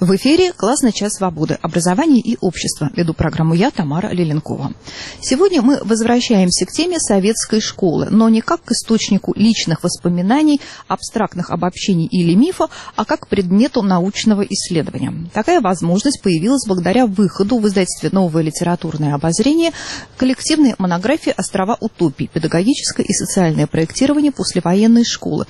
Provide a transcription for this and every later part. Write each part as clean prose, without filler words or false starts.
В эфире «Классный час свободы. Образование и общество». Веду программу я, Тамара Леленкова. Сегодня мы возвращаемся к теме советской школы, но не как к источнику личных воспоминаний, абстрактных обобщений или мифа, а как к предмету научного исследования. Такая возможность появилась благодаря выходу в издательстве «Новое литературное обозрение» коллективной монографии «Острова утопий. Педагогическое и социальное проектирование послевоенной школы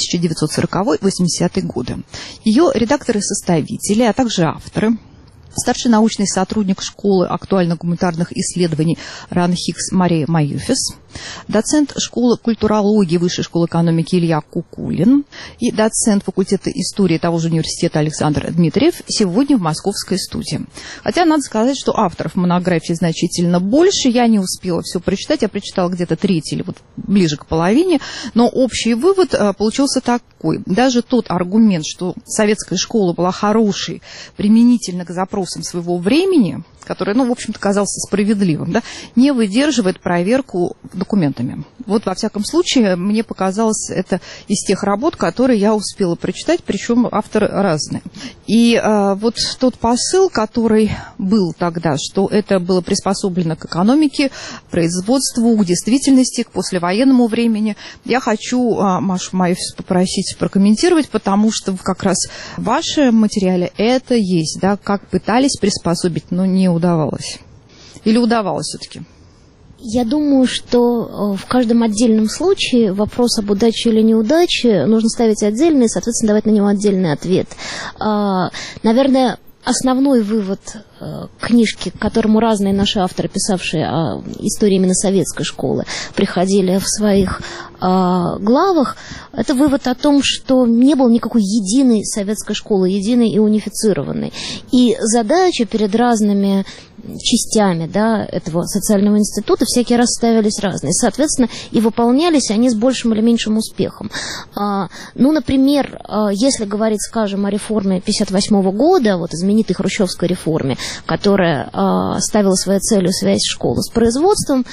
1940-80-е годы». Ее редакторы-составители, а также авторы: старший научный сотрудник школы актуально-гуманитарных исследований РАН Хикс Мария Маюфис, доцент школы культурологии Высшей школы экономики Илья Кукулин и доцент факультета истории того же университета Александр Дмитриев сегодня в московской студии. Хотя надо сказать, что авторов монографии значительно больше. Я не успела все прочитать, я прочитала где-то треть или вот ближе к половине, но общий вывод получился такой. Даже тот аргумент, что советская школа была хорошей применительно к запросам своего времени, который, в общем-то, казался справедливым, да, не выдерживает проверку документами. Вот, во всяком случае, мне показалось это из тех работ, которые я успела прочитать, причем авторы разные. И вот тот посыл, который был тогда, что это было приспособлено к экономике, производству, к действительности, к послевоенному времени, я хочу Машу Маюфис попросить прокомментировать, потому что как раз в вашем материале это есть, да, как пытались приспособить, но не удавалось. Или удавалось все-таки? Я думаю, что в каждом отдельном случае вопрос об удаче или неудаче нужно ставить отдельно и, соответственно, давать на него отдельный ответ. Наверное, основной вывод книжки, к которому разные наши авторы, писавшие о истории именно советской школы, приходили в своих главах, это вывод о том, что не было никакой единой советской школы, единой и унифицированной. И задачи перед разными частями, да, этого социального института всякий раз ставились разные. Соответственно, и выполнялись они с большим или меньшим успехом. Например, если говорить, скажем, о реформе 1958 года, вот знаменитой хрущевской реформе, которая ставила своей целью связь школы с производством,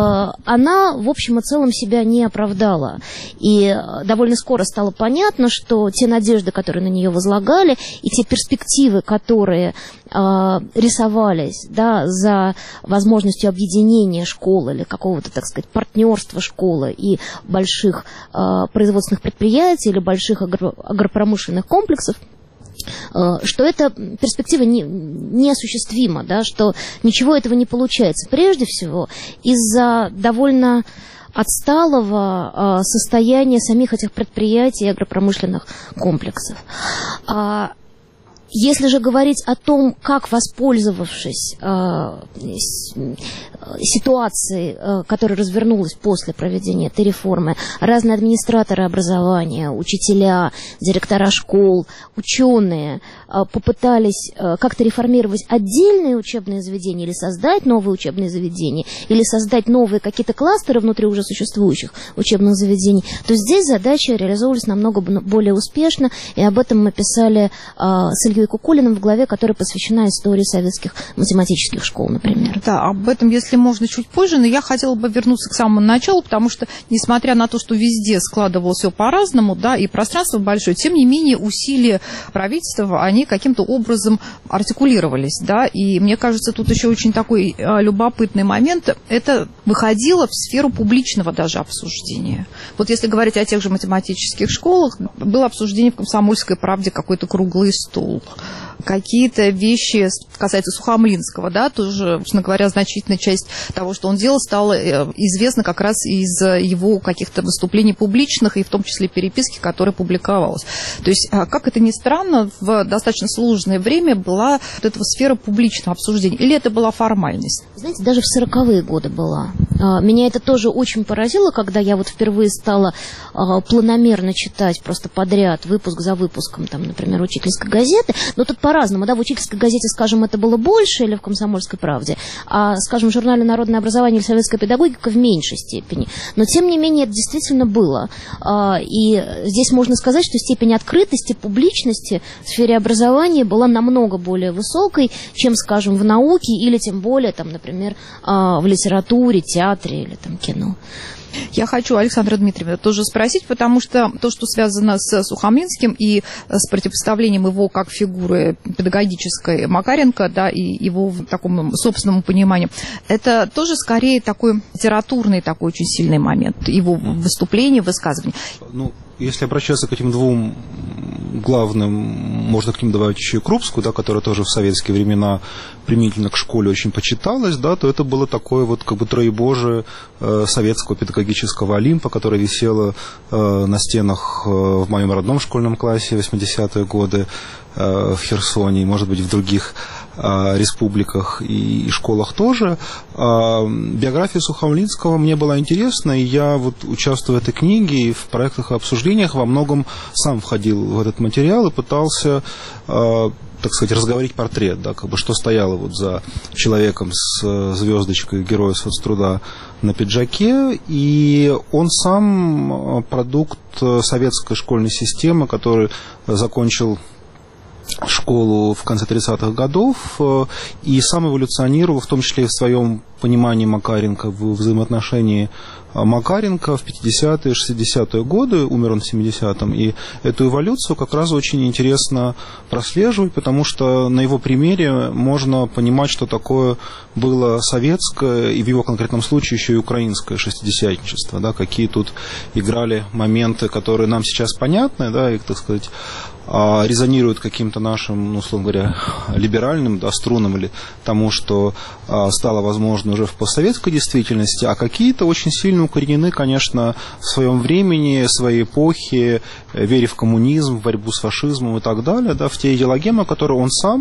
она, в общем и целом, себя не оправдала. И довольно скоро стало понятно, что те надежды, которые на нее возлагали, и те перспективы, которые рисовались, да, за возможностью объединения школы или какого-то, так сказать, партнерства школы и больших производственных предприятий или больших агропромышленных комплексов, что эта перспектива неосуществима, да, что ничего этого не получается. Прежде всего, из-за довольно отсталого состояния самих этих предприятий и агропромышленных комплексов. Если же говорить о том, как, воспользовавшись ситуацией, которая развернулась после проведения этой реформы, разные администраторы образования, учителя, директора школ, ученые попытались как-то реформировать отдельные учебные заведения или создать новые учебные заведения, или создать новые какие-то кластеры внутри уже существующих учебных заведений, то здесь задачи реализовывались намного более успешно, и об этом мы писали с Ильей Кукулиным в главе, которая посвящена истории советских математических школ, например. Да, об этом, если можно, чуть позже, но я хотела бы вернуться к самому началу, потому что, несмотря на то, что везде складывалось все по-разному, да, и пространство большое, тем не менее усилия правительства, они каким-то образом артикулировались, да, и мне кажется, тут еще очень такой любопытный момент, это выходило в сферу публичного даже обсуждения. Вот если говорить о тех же математических школах, было обсуждение в «Комсомольской правде», какой-то круглый стол. Какие-то вещи касаются Сухомлинского, да, тоже, собственно говоря, значительная часть того, что он делал, стала известна как раз из его каких-то выступлений публичных, и в том числе переписки, которые публиковалась. То есть, как это ни странно, в достаточно сложное время была вот эта сфера публичного обсуждения, или это была формальность? Знаете, даже в 40-е годы была. Меня это тоже очень поразило, когда я вот впервые стала планомерно читать просто подряд, выпуск за выпуском, там, например, учительской газеты, но тут по-разному, да, в учительской газете, скажем, это было больше, или в «Комсомольской правде», а, скажем, в журнале «Народное образование» или «Советская педагогика» в меньшей степени. Но, тем не менее, это действительно было. И здесь можно сказать, что степень открытости, публичности в сфере образования была намного более высокой, чем, скажем, в науке или, тем более, там, например, в литературе, театре или там, кино. Я хочу Александра Дмитриевна тоже спросить, потому что то, что связано с Сухомлинским и с противопоставлением его как фигуры педагогической Макаренко, да, и его такому собственному пониманию, это тоже скорее такой литературный, такой очень сильный момент, его выступления, высказывания. Ну, если обращаться к этим двум главным, можно к ним добавить еще и Крупскую, да, которая тоже в советские времена применительно к школе очень почиталась, да, то это было такое вот как бы троебожие советского педагогического Олимпа, которое висело на стенах в моем родном школьном классе в 80-е годы в Херсоне, и, может быть, в других республиках и школах тоже. Биография Сухомлинского мне была интересна, и я, вот, участвуя в этой книге и в проектах и обсуждениях, во многом сам входил в этот материал и пытался, так сказать, разговорить портрет, да, как бы, что стояло вот за человеком с звездочкой Героя соцтруда на пиджаке, и он сам продукт советской школьной системы, который закончил школу в конце 30-х годов и сам эволюционировал, в том числе и в своем понимании Макаренко, в взаимоотношении Макаренко в 50-е, 60-е годы, умер он в 70-м, и эту эволюцию как раз очень интересно прослеживать, потому что на его примере можно понимать, что такое было советское, и в его конкретном случае еще и украинское шестидесятничество, да, какие тут играли моменты, которые нам сейчас понятны, да, и, так сказать, резонируют каким-то нашим, ну, условно говоря, либеральным, да, струнам или тому, что стало возможно уже в постсоветской действительности, а какие-то очень сильно укоренены, конечно, в своем времени, своей эпохе, вере в коммунизм, в борьбу с фашизмом и так далее, да, в те идеологемы, которые он сам,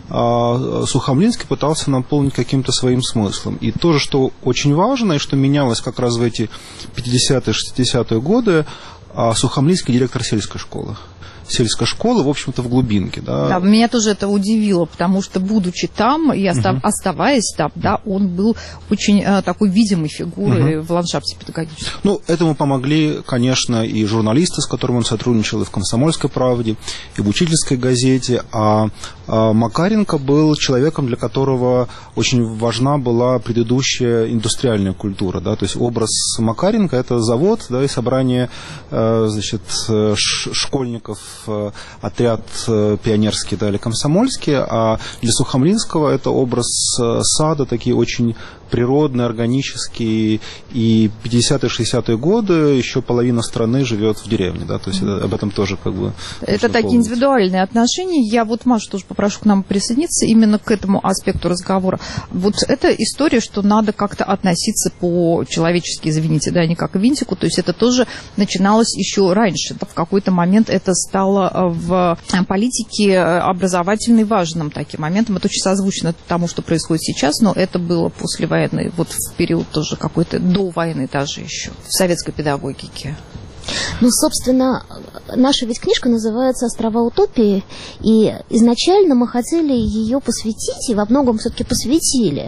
Сухомлинский, пытался наполнить каким-то своим смыслом. И то, что очень важно, и что менялось как раз в эти 50-е, 60-е годы, Сухомлинский директор сельской школы. Сельской школы, в общем-то, в глубинке. Да. Да, меня тоже это удивило, потому что, будучи там и оставаясь там, да, он был очень такой видимой фигурой в ландшафте педагогическом. Ну, этому помогли, конечно, и журналисты, с которыми он сотрудничал и в «Комсомольской правде», и в «Учительской газете». А Макаренко был человеком, для которого очень важна была предыдущая индустриальная культура. Да, то есть образ Макаренко – это завод, да, и собрание, значит, школьников, отряд пионерский, да, или комсомольский, а для Сухомлинского это образ сада, такие очень природные, органические, и 50-е, 60-е годы еще половина страны живет в деревне, да, то есть об этом тоже как бы... Это такие помнить. Индивидуальные отношения. Я вот Машу тоже попрошу к нам присоединиться именно к этому аспекту разговора. Вот эта история, что надо как-то относиться по-человечески, извините, да, не как к винтику, то есть это тоже начиналось еще раньше. В какой-то момент это стало в политике образовательной важным таким моментом. Это очень созвучно тому, что происходит сейчас, но это было после войны, вот в период тоже какой-то до войны даже еще, в советской педагогике. Ну, собственно, наша ведь книжка называется «Острова утопии», и изначально мы хотели ее посвятить, и во многом все-таки посвятили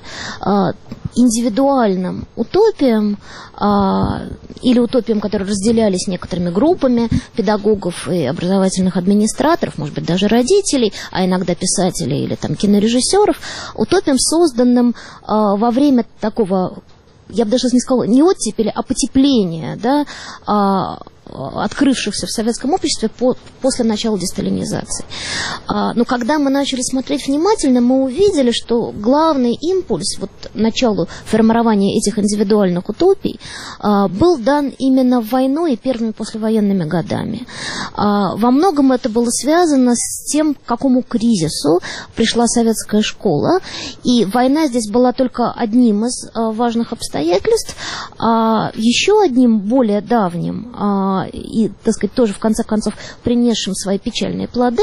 индивидуальным утопиям или утопиям, которые разделялись некоторыми группами педагогов и образовательных администраторов, может быть, даже родителей, а иногда писателей или там кинорежиссеров, утопиям, созданным во время такого, я бы даже не сказала, не оттепели, а потепления, да, открывшихся в советском обществе после начала десталинизации. Но когда мы начали смотреть внимательно, мы увидели, что главный импульс вот началу формирования этих индивидуальных утопий был дан именно войной и первыми послевоенными годами. Во многом это было связано с тем, к какому кризису пришла советская школа, и война здесь была только одним из важных обстоятельств, еще одним более давним и, так сказать, тоже в конце концов принесшим свои печальные плоды,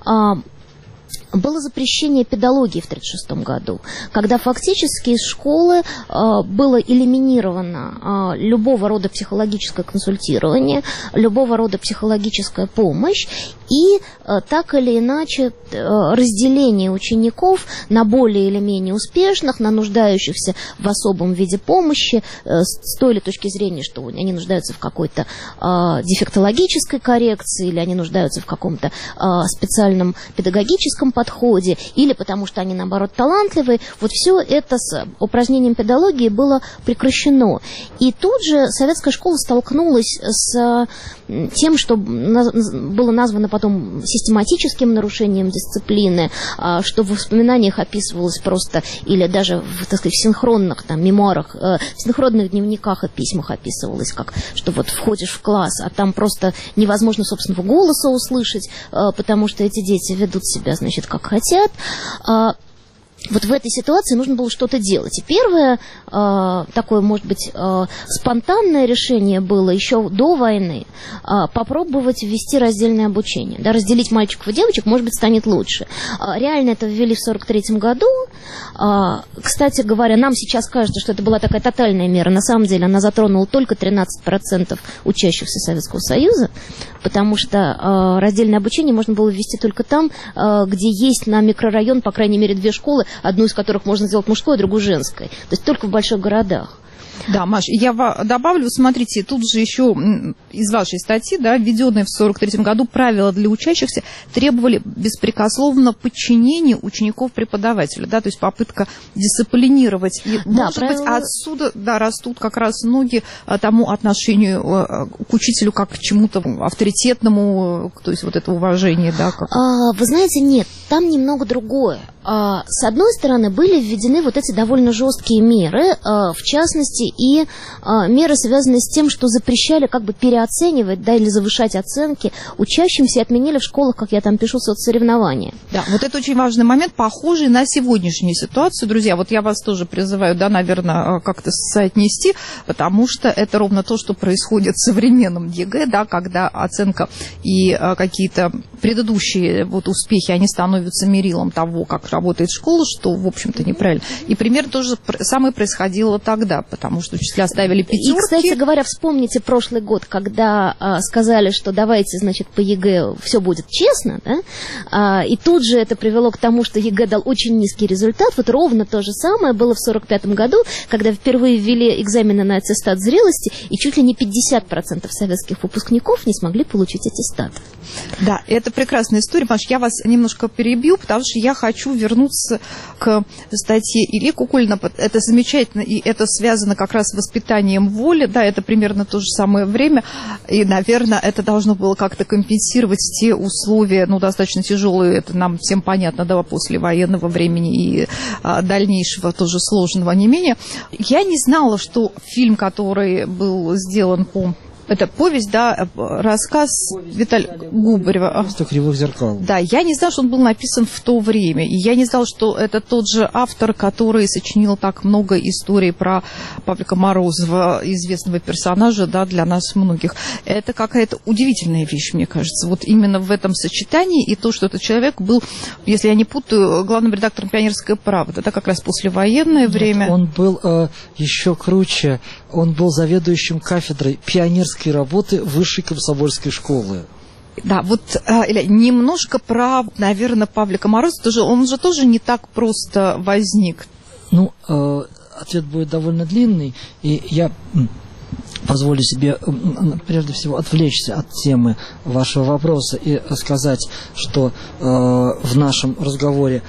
было запрещение педагогии в 1936 году, когда фактически из школы было элиминировано любого рода психологическое консультирование, любого рода психологическая помощь и так или иначе разделение учеников на более или менее успешных, на нуждающихся в особом виде помощи, с той или точки зрения, что они нуждаются в какой-то дефектологической коррекции или они нуждаются в каком-то специальном педагогическом подходе, или потому что они, наоборот, талантливые, вот все это с упразднением педагогии было прекращено. И тут же советская школа столкнулась с тем, что было названо потом систематическим нарушением дисциплины, что в воспоминаниях описывалось просто, или даже в, так сказать, в синхронных там, мемуарах, в синхронных дневниках и письмах описывалось, как, что вот входишь в класс, а там просто невозможно собственного голоса услышать, потому что эти дети ведут себя, значит, как хотят. Вот в этой ситуации нужно было что-то делать. И первое такое, может быть, спонтанное решение было еще до войны попробовать ввести раздельное обучение. Да, разделить мальчиков и девочек, может быть, станет лучше. Реально это ввели в 1943 году. Кстати говоря, нам сейчас кажется, что это была такая тотальная мера. На самом деле она затронула только 13% учащихся Советского Союза, потому что раздельное обучение можно было ввести только там, где есть на микрорайон, по крайней мере, 2 школы, одну из которых можно сделать мужской, а другую женской. То есть только в больших городах. Да, Маш, я добавлю, смотрите, тут же еще из вашей статьи, да, введенные в 1943 году правила для учащихся требовали беспрекословно подчинения учеников преподавателю, да, то есть попытка дисциплинировать. И, да, может быть, отсюда, да, растут как раз ноги тому отношению к учителю как к чему-то авторитетному, то есть вот это уважение, да. Как... Вы знаете, нет, там немного другое. С одной стороны, были введены вот эти довольно жесткие меры, в частности, и меры, связанные с тем, что запрещали как бы переоценивать, да, или завышать оценки учащимся, и отменили в школах, как я там пишу, соцсоревнования. Да, вот это очень важный момент, похожий на сегодняшнюю ситуацию, друзья. Вот я вас тоже призываю, да, наверное, как-то соотнести, потому что это ровно то, что происходит в современном ЕГЭ, да, когда оценка и какие-то предыдущие вот успехи, они становятся мерилом того, как работает школа, что, в общем-то, неправильно. И примерно то же самое происходило тогда, потому что учителя ставили пятерки. И, кстати говоря, вспомните прошлый год, когда сказали, что давайте, значит, по ЕГЭ все будет честно, да? И тут же это привело к тому, что ЕГЭ дал очень низкий результат. Вот ровно то же самое было в 1945 году, когда впервые ввели экзамены на аттестат зрелости, и чуть ли не 50% советских выпускников не смогли получить аттестат. Да, это прекрасная история, Маш, я вас немножко перебью, потому что я хочу вернуться к статье Ильи Кукулина. Это замечательно, и это связано как раз с воспитанием воли, да, это примерно то же самое время, и, наверное, это должно было как-то компенсировать те условия, ну, достаточно тяжелые, это нам всем понятно, да, после военного времени и дальнейшего тоже сложного не менее. Я не знала, что фильм, который был сделан по... Это повесть, да, рассказ Виталия Губарева. «Место кривых зеркал». Да, я не знала, что он был написан в то время. И я не знала, что это тот же автор, который сочинил так много историй про Павлика Морозова, известного персонажа, да, для нас многих. Это какая-то удивительная вещь, мне кажется. Вот именно в этом сочетании и то, что этот человек был, если я не путаю, главным редактором «Пионерской правды». Это как раз послевоенное время. Он был еще круче. Он был заведующим кафедрой пионерской работы Высшей комсомольской школы. Да, вот немножко про, наверное, Павлика Морозова. Он же тоже не так просто возник. Ну, ответ будет довольно длинный, и я позволю себе прежде всего отвлечься от темы вашего вопроса и сказать, что в нашем разговоре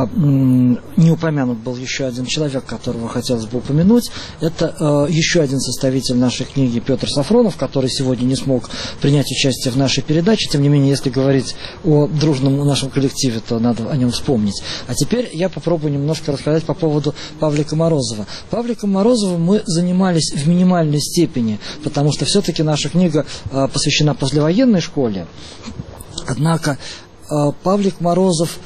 не упомянут был еще один человек, которого хотелось бы упомянуть. Это еще один составитель нашей книги Петр Сафронов, который сегодня не смог принять участие в нашей передаче. Тем не менее, если говорить о дружном нашем коллективе, то надо о нем вспомнить. А теперь я попробую немножко рассказать по поводу Павлика Морозова. Павликом Морозовым мы занимались в минимальной степени, потому что все-таки наша книга посвящена послевоенной школе. Однако Павлик Морозов,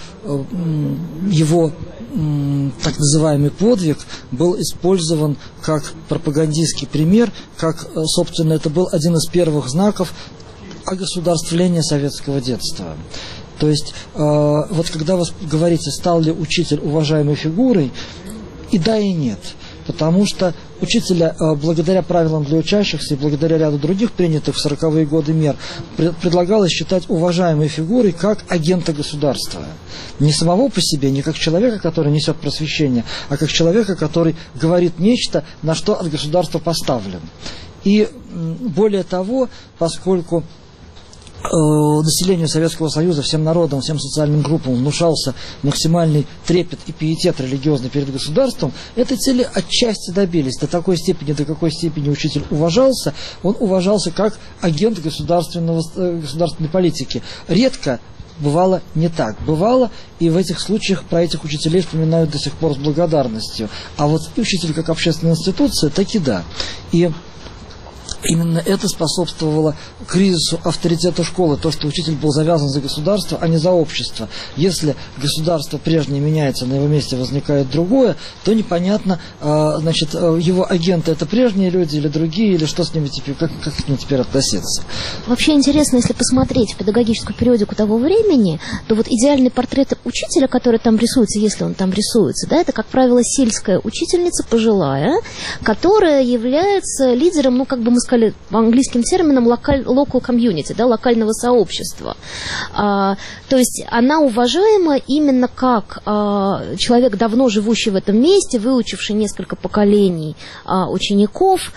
его так называемый подвиг был использован как пропагандистский пример, как, собственно, это был один из первых знаков огосударствления советского детства. То есть, вот когда вы говорите, стал ли учитель уважаемой фигурой, и да, и нет. Потому что учителя, благодаря правилам для учащихся и благодаря ряду других принятых в 40-е годы мер, предлагалось считать уважаемой фигурой как агента государства. Не самого по себе, не как человека, который несет просвещение, а как человека, который говорит нечто, на что от государства поставлен. И более того, поскольку населению Советского Союза, всем народам, всем социальным группам внушался максимальный трепет и пиетет религиозный перед государством, этой цели отчасти добились. До какой степени учитель уважался, он уважался как агент государственной политики. Редко бывало не так. Бывало, и в этих случаях про этих учителей вспоминают до сих пор с благодарностью. А вот учитель как общественная институция, таки да. И именно это способствовало кризису авторитета школы, то, что учитель был завязан за государство, а не за общество. Если государство прежнее меняется, на его месте возникает другое, то непонятно, значит, его агенты это прежние люди или другие, или что с ними теперь, как к ним теперь относиться. Вообще интересно, если посмотреть педагогическую периодику того времени, то вот идеальный портрет учителя, который там рисуется, если он там рисуется, да, это, как правило, сельская учительница, пожилая, которая является лидером, ну, как бы мы сказали, английским термином local community, да, локального сообщества. То есть она уважаема именно как человек, давно живущий в этом месте, выучивший несколько поколений учеников,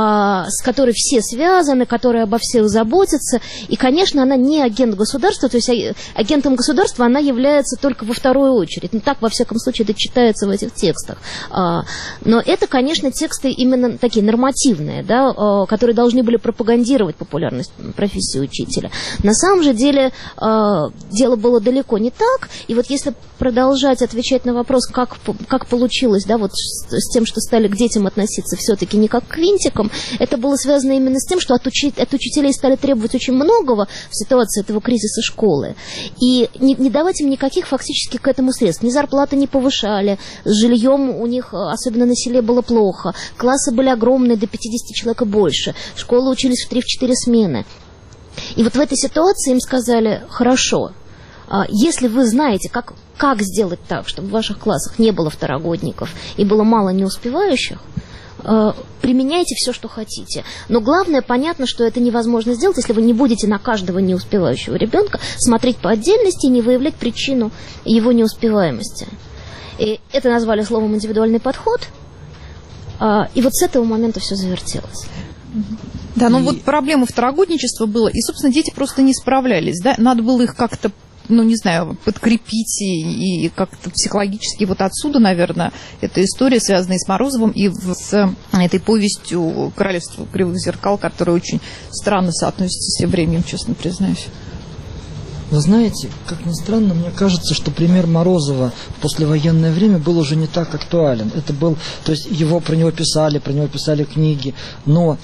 с которой все связаны, которые обо всех заботятся. И, конечно, она не агент государства, то есть агентом государства она является только во вторую очередь. Ну, так, во всяком случае, это читается в этих текстах. Но это, конечно, тексты именно такие нормативные, да, которые должны были пропагандировать популярность профессии учителя. На самом же деле дело было далеко не так. И вот если продолжать отвечать на вопрос, как получилось, да, вот с тем, что стали к детям относиться все-таки не как к винтикам, это было связано именно с тем, что от учителей стали требовать очень многого в ситуации этого кризиса школы. И не давать им никаких фактически к этому средств. Ни зарплаты не повышали, с жильем у них, особенно на селе, было плохо. Классы были огромные, до 50 человек и больше. Школы учились в 3-4 смены. И вот в этой ситуации им сказали: хорошо, если вы знаете, как сделать так, чтобы в ваших классах не было второгодников и было мало неуспевающих, применяйте все, что хотите. Но главное, понятно, что это невозможно сделать, если вы не будете на каждого неуспевающего ребенка смотреть по отдельности и не выявлять причину его неуспеваемости. И это назвали словом «индивидуальный подход». И вот с этого момента все завертелось. Да, но вот проблема второгодничества была, и, собственно, дети просто не справлялись, да, надо было их как-то, ну, не знаю, подкрепить и как-то психологически. Вот отсюда, наверное, эта история, связанная с Морозовым и с этой повестью «Королевство кривых зеркал», которая очень странно соотносится с тем временем, честно признаюсь. Вы знаете, как ни странно, мне кажется, что пример Морозова в послевоенное время был уже не так актуален. Это был, то есть про него писали книги, но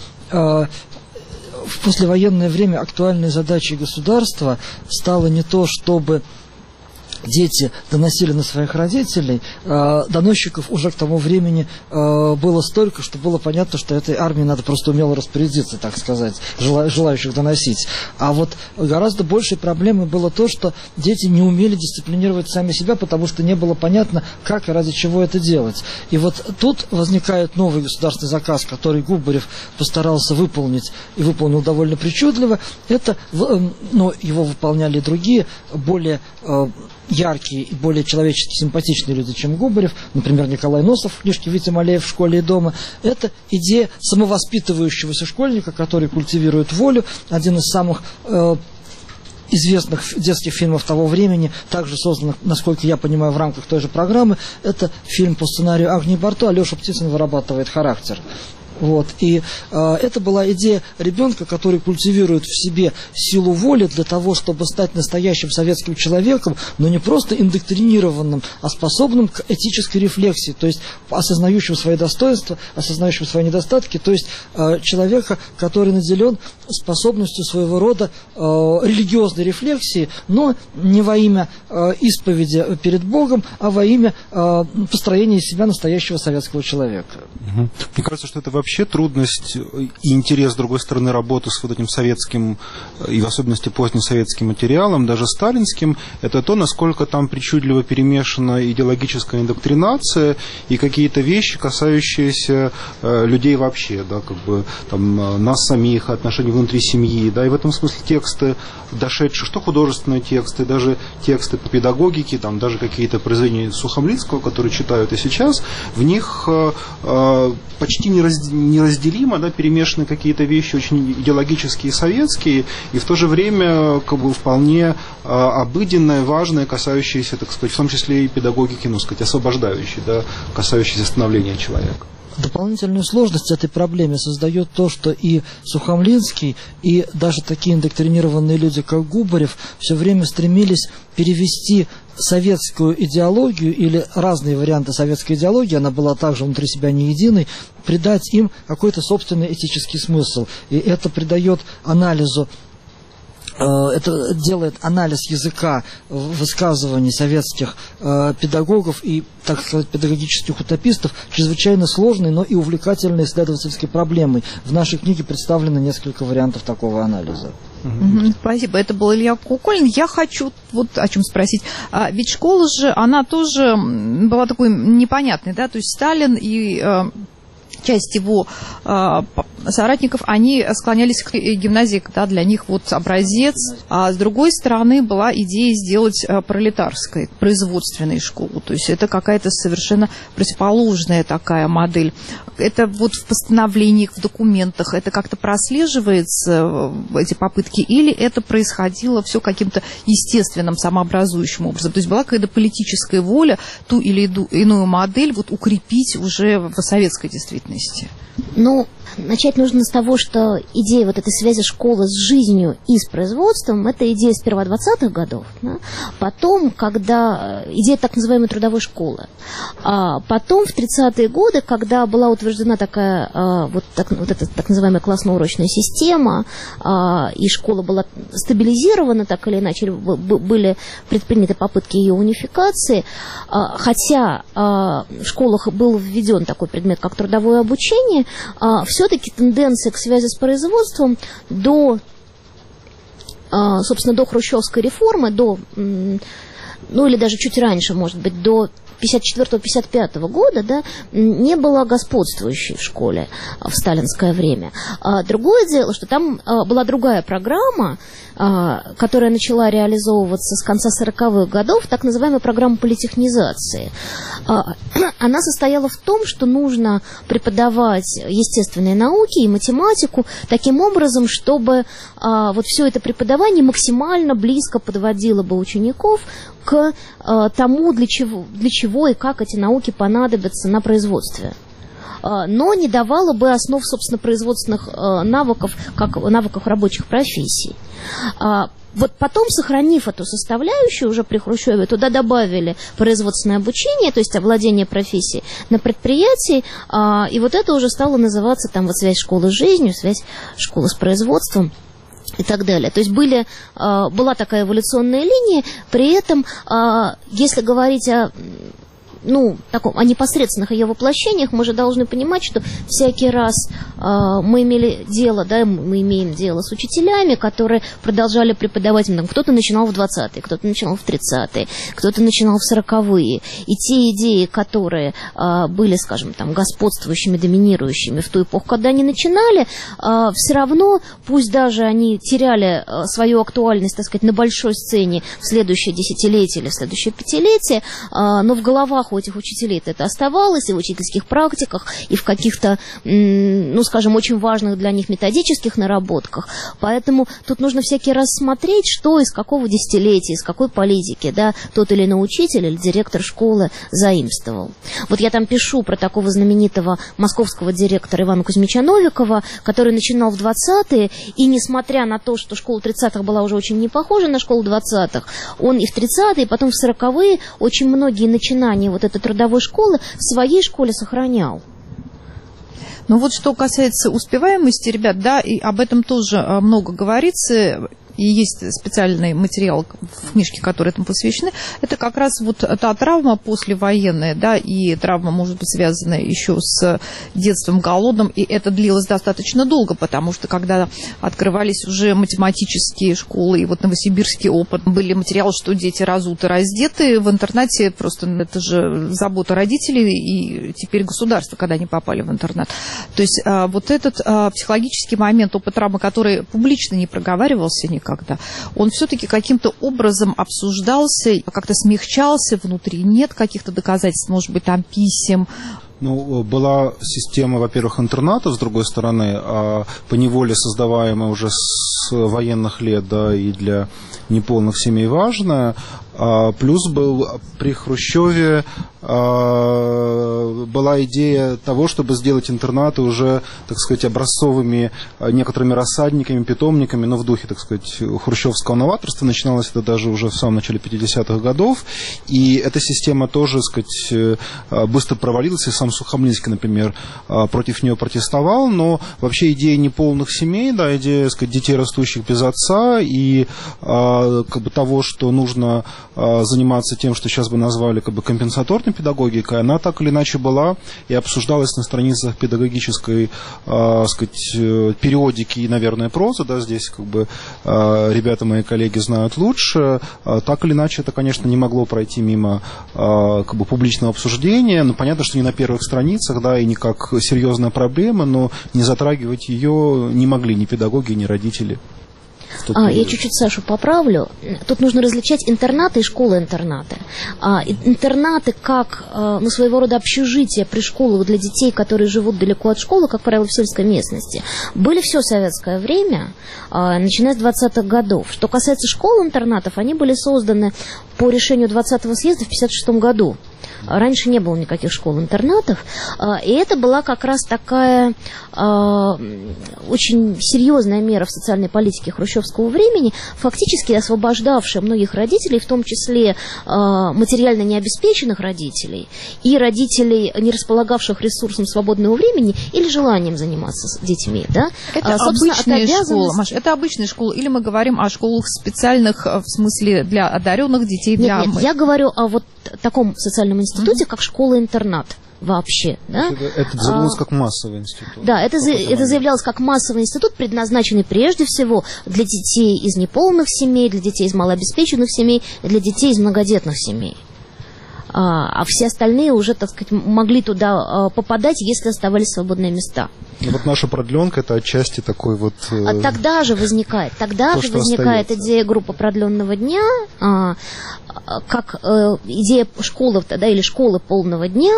в послевоенное время актуальной задачей государства стало не то, чтобы дети доносили на своих родителей, доносчиков уже к тому времени было столько, что было понятно, что этой армии надо просто умело распорядиться, так сказать, желающих доносить. А вот гораздо большей проблемой было то, что дети не умели дисциплинировать сами себя, потому что не было понятно, как и ради чего это делать. И вот тут возникает новый государственный заказ, который Губарев постарался выполнить, и выполнил довольно причудливо. Но его выполняли другие, более яркие и более человечески симпатичные люди, чем Губарев, например, Николай Носов в книжке «Витя Малеев в школе и дома». Это идея самовоспитывающегося школьника, который культивирует волю. Один из самых известных детских фильмов того времени, также созданных, насколько я понимаю, в рамках той же программы, это фильм по сценарию Агнии Барто «Алеша Птицын вырабатывает характер». Вот. И это была идея ребенка, который культивирует в себе силу воли для того, чтобы стать настоящим советским человеком, но не просто индоктринированным, а способным к этической рефлексии, то есть осознающим свои достоинства, осознающим свои недостатки, то есть человека, который наделен способностью своего рода религиозной рефлексии, но не во имя исповеди перед Богом, а во имя построения из себя настоящего советского человека. Мне кажется, что это вообще трудность и интерес, с другой стороны, работы с вот этим советским, и в особенности поздним советским материалом, даже сталинским, это то, насколько там причудливо перемешана идеологическая индоктринация и какие-то вещи, касающиеся людей вообще, да, как бы там, нас самих, отношений внутри семьи, да, и в этом смысле тексты, дошедшие, что художественные тексты, даже тексты по педагогике, там, даже какие-то произведения Сухомлинского, которые читают и сейчас, в них почти неразделимо, да, перемешаны какие-то вещи очень идеологические и советские, и в то же время как бы вполне обыденное, важное, касающееся, так сказать, в том числе и педагогики, ну, сказать, освобождающей, да, касающейся становления человека. Дополнительную сложность этой проблеме создает то, что и Сухомлинский, и даже такие индоктринированные люди, как Губарев, все время стремились перевести советскую идеологию или разные варианты советской идеологии, она была также внутри себя не единой, придать им какой-то собственный этический смысл. И это придает анализу, это делает анализ языка высказываний советских педагогов и, так сказать, педагогических утопистов чрезвычайно сложной, но и увлекательной исследовательской проблемой. В нашей книге представлено несколько вариантов такого анализа. Спасибо. Это был Илья Куколин. Я хочу вот о чем спросить. Ведь школа же, она тоже была такой непонятной, да, то есть Сталин и часть его соратников, они склонялись к гимназии, да, для них вот образец. А с другой стороны была идея сделать пролетарской, производственной школу. То есть это какая-то совершенно противоположная такая модель. Это вот в постановлениях, в документах, это как-то прослеживается, эти попытки, или это происходило все каким-то естественным, самообразующим образом? То есть была какая-то политическая воля ту или иную модель вот укрепить уже в советской действительности? Ну, начать нужно с того, что идея вот этой связи школы с жизнью и с производством, это идея сперва 20-х годов, да? Потом, когда идея так называемой трудовой школы, а потом в 30-е годы, когда была утверждена такая вот эта так называемая классно-урочная система, и школа была стабилизирована, так или иначе, были предприняты попытки ее унификации, хотя в школах был введен такой предмет, как трудовое обучение, все-таки тенденция к связи с производством собственно, до хрущевской реформы, ну или даже чуть раньше, может быть, до 54-55 года, да, не была господствующей в школе в сталинское время. Другое дело, что там была другая программа, которая начала реализовываться с конца 40-х годов, так называемая программа политехнизации. Она состояла в том, что нужно преподавать естественные науки и математику таким образом, чтобы вот все это преподавание максимально близко подводило бы учеников к тому, для чего и как эти науки понадобятся на производстве, но не давало бы основ, собственно, производственных навыков, как навыков рабочих профессий. Вот потом, сохранив эту составляющую, уже при Хрущеве туда добавили производственное обучение, то есть овладение профессией на предприятии, и вот это уже стало называться там вот связь школы с жизнью, связь школы с производством и так далее. То есть была такая эволюционная линия, при этом, если говорить о непосредственных ее воплощениях, мы же должны понимать, что всякий раз мы имели дело, да, мы имеем дело с учителями, которые продолжали преподавать. Кто-то начинал в 20-е, кто-то начинал в 30-е, кто-то начинал в 40-е. И те идеи, которые были, скажем, там, господствующими, доминирующими в ту эпоху, когда они начинали, все равно, пусть даже они теряли свою актуальность, так сказать, на большой сцене в следующее десятилетие или в следующее пятилетие, но в головах у этих учителей это оставалось, и в учительских практиках, и в каких-то, скажем, очень важных для них методических наработках. Поэтому тут нужно всякий раз смотреть, что из какого десятилетия, из какой политики, да, тот или иной учитель или директор школы заимствовал. Вот я там пишу про такого знаменитого московского директора Ивана Кузьмича Новикова, который начинал в 20-е, и несмотря на то, что школа 30-х была уже очень не похожа на школу 20-х, он и в 30-е, и потом в 40-е очень многие начинания вот этой трудовой школы в своей школе сохранял. Ну вот что касается успеваемости, ребят, да, и об этом тоже много говорится. И есть специальный материал в книжке, которые этому посвящены. Это как раз вот та травма послевоенная, да, и травма может быть связана еще с детством голодным, и это длилось достаточно долго, потому что когда открывались уже математические школы, и вот новосибирский опыт, были материалы, что дети разуты, раздеты в интернате, просто это же забота родителей и теперь государства, когда они попали в интернат. То есть вот этот психологический момент, опыт травмы, который публично не проговаривался никак, он все-таки каким-то образом обсуждался, как-то смягчался внутри. Нет каких-то доказательств, может быть, там писем Ну, была система, во-первых, интернатов, с другой стороны, поневоле создаваемая уже с военных лет, да, и для неполных семей важная. Плюс был при Хрущеве была идея того, чтобы сделать интернаты уже, так сказать, образцовыми некоторыми рассадниками, питомниками, но в духе, так сказать, хрущевского новаторства. Начиналось это даже уже в самом начале 50-х годов. И эта система тоже, так сказать, быстро провалилась. И сам Сухомлинский, например, против нее протестовал. Но вообще идея неполных семей, да, идея, так сказать, детей, растущих без отца, и как бы того, что нужно заниматься тем, что сейчас бы назвали как бы компенсаторной педагогикой, она так или иначе была и обсуждалась на страницах педагогической, сказать, периодики и, наверное, прозы, да, здесь как бы ребята, мои коллеги, знают лучше. Так или иначе, это, конечно, не могло пройти мимо как бы публичного обсуждения. Ну, понятно, что не на первых страницах, да, и не как серьезная проблема, но не затрагивать ее не могли ни педагоги, ни родители. Я чуть-чуть Сашу поправлю. Тут нужно различать интернаты и школы-интернаты. Интернаты как своего рода общежитие при школах для детей, которые живут далеко от школы, как правило, в сельской местности, были все советское время, начиная с 20-х годов. Что касается школ-интернатов, они были созданы по решению 20-го съезда в 1956 году. Раньше не было никаких школ-интернатов, и это была как раз такая очень серьезная мера в социальной политике хрущевского времени, фактически освобождавшая многих родителей, в том числе материально необеспеченных родителей и родителей, не располагавших ресурсом свободного времени или желанием заниматься с детьми. Да? Это обычные школы, Маш, это обычные школы, или мы говорим о школах специальных, в смысле для одаренных детей? Нет, я говорю о вот таком социальном институте, как школа-интернат вообще. Да? Это заявлялось как массовый институт. Да, это заявлялось как массовый институт, предназначенный прежде всего для детей из неполных семей, для детей из малообеспеченных семей, для детей из многодетных семей. А все остальные уже, так сказать, могли туда попадать, если оставались свободные места. Ну, вот наша продленка — это отчасти такой вот... Тогда же возникает идея группы продленного дня, как идея школы, да, или школы полного дня,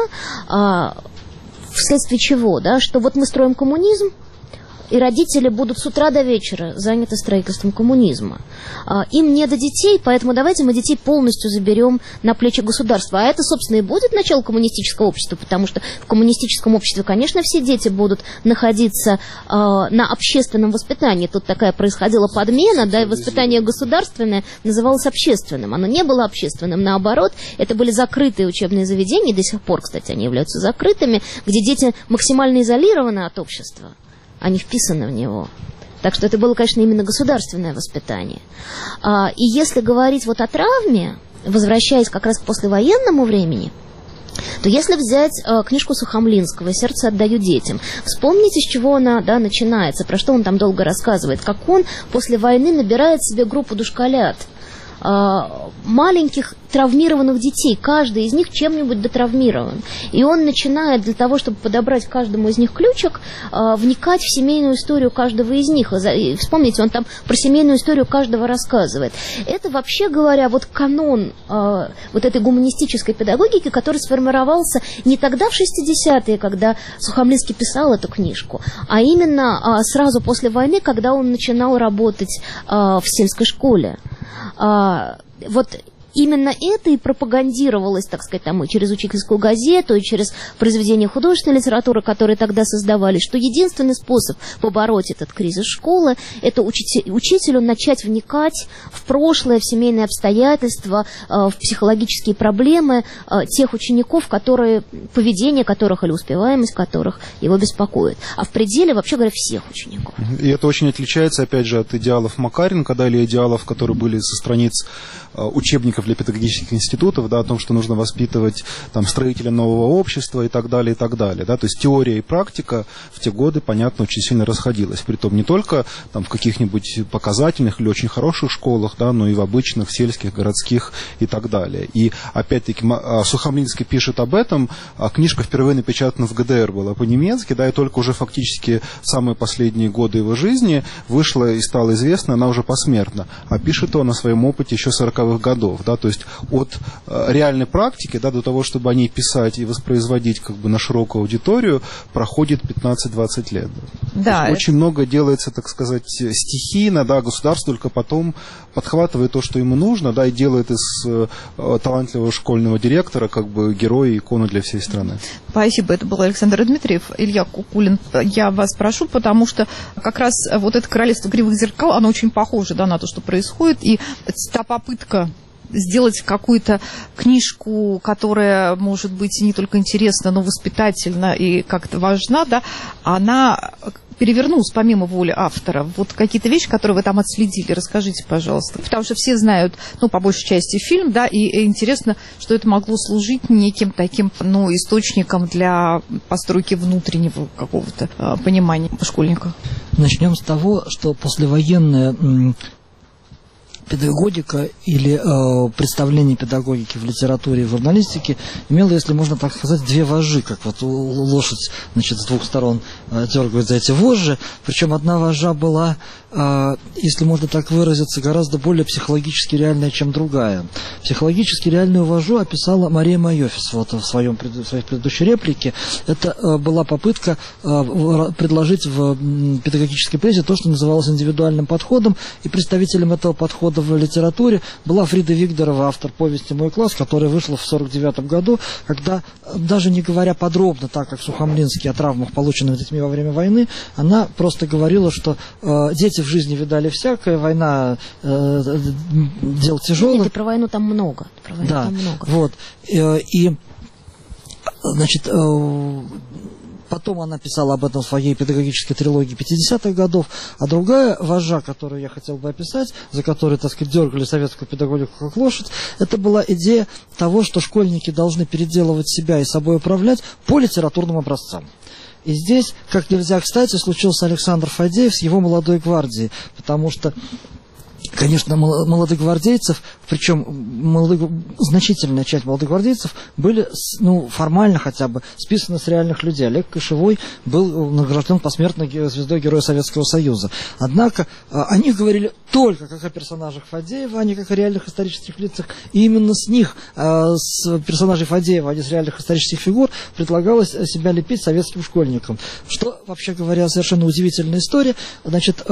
вследствие чего, да, что вот мы строим коммунизм, и родители будут с утра до вечера заняты строительством коммунизма. Им не до детей, поэтому давайте мы детей полностью заберем на плечи государства. А это, собственно, и будет начало коммунистического общества, потому что в коммунистическом обществе, конечно, все дети будут находиться на общественном воспитании. Тут такая происходила подмена, да, и воспитание государственное называлось общественным. Оно не было общественным, наоборот, это были закрытые учебные заведения, до сих пор, кстати, они являются закрытыми, где дети максимально изолированы от общества. Они вписаны в него. Так что это было, конечно, именно государственное воспитание. И если говорить вот о травме, возвращаясь как раз к послевоенному времени, то если взять книжку Сухомлинского «Сердце отдаю детям», вспомните, с чего она, да, начинается, про что он там долго рассказывает, как он после войны набирает себе группу дошколят, маленьких травмированных детей, каждый из них чем-нибудь дотравмирован. И он начинает для того, чтобы подобрать каждому из них ключик, вникать в семейную историю каждого из них. И вспомните, он там про семейную историю каждого рассказывает. Это, вообще говоря, вот канон вот этой гуманистической педагогики, который сформировался не тогда, в 60-е, когда Сухомлинский писал эту книжку, а именно сразу после войны, когда он начинал работать в сельской школе. Вот именно это и пропагандировалось, так сказать, там, и через учительскую газету, и через произведения художественной литературы, которые тогда создавались, что единственный способ побороть этот кризис школы – это учителю начать вникать в прошлое, в семейные обстоятельства, в психологические проблемы тех учеников, поведение которых или успеваемость которых его беспокоит. А в пределе, вообще говоря, всех учеников. И это очень отличается, опять же, от идеалов Макаренко, да, или идеалов, которые были со страниц учебников для педагогических институтов, да, о том, что нужно воспитывать там строителя нового общества и так далее, и так далее. Да. То есть теория и практика в те годы, понятно, очень сильно расходилась. Притом не только там, в каких-нибудь показательных или очень хороших школах, да, но и в обычных, сельских, городских и так далее. И опять-таки Сухомлинский пишет об этом, а книжка впервые напечатана в ГДР была по-немецки, да, и только уже фактически в самые последние годы его жизни вышла и стала известна, она уже посмертно. А пишет он о своем опыте еще 40-х годов. Да. да, то есть от реальной практики, да, до того, чтобы о ней писать и воспроизводить как бы на широкую аудиторию, проходит 15-20 лет. Да. Очень много делается, так сказать, стихийно, да, государство только потом подхватывает то, что ему нужно, да, и делает из талантливого школьного директора как бы героя и икону для всей страны. Спасибо, это был Александр Дмитриев. Илья Кукулин, я вас прошу, потому что как раз вот это королевство кривых зеркал, оно очень похоже, да, на то, что происходит, и та попытка сделать какую-то книжку, которая может быть не только интересна, но воспитательна и как-то важна, да, она перевернулась помимо воли автора. Вот какие-то вещи, которые вы там отследили, расскажите, пожалуйста. Потому что все знают, ну, по большей части фильм, да, и интересно, что это могло служить неким таким, ну, источником для постройки внутреннего какого-то понимания школьника. Начнем с того, что послевоенная педагогика или представление педагогики в литературе и в журналистике имело, если можно так сказать, две вожжи, как вот лошадь, значит, с двух сторон дергает за эти вожжи. Причем одна вожжа была, если можно так выразиться, гораздо более психологически реальная, чем другая. Психологически реальную вожжу описала Мария Майофис вот в своей предыдущей реплике. Это была попытка предложить в педагогической прессе то, что называлось индивидуальным подходом, и представителем этого подхода в литературе была Фрида Вигдорова, автор повести «Мой класс», которая вышла в 1949 году, когда, даже не говоря подробно, так как Сухомлинский, о травмах, полученных детьми во время войны, она просто говорила, что дети в жизни видали всякое, война дело тяжелое. Нет, и про войну там много. Да, там много. Вот. И, значит, потом она писала об этом в своей педагогической трилогии 50-х годов. А другая вожжа, которую я хотел бы описать, за которую, так сказать, дергали советскую педагогику как лошадь, это была идея того, что школьники должны переделывать себя и собой управлять по литературным образцам. И здесь, как нельзя кстати, случился Александр Фадеев с его «Молодой гвардией», потому что, конечно, молодогвардейцев, причем значительная часть молодогвардейцев были, ну, формально хотя бы, списаны с реальных людей. Олег Кошевой был награжден посмертно звездой Героя Советского Союза. Однако они говорили только как о персонажах Фадеева, а не как о реальных исторических лицах. И именно с них, с персонажей Фадеева, а не с реальных исторических фигур, предлагалось себя лепить советским школьникам. Что, вообще говоря, совершенно удивительная история. Значит,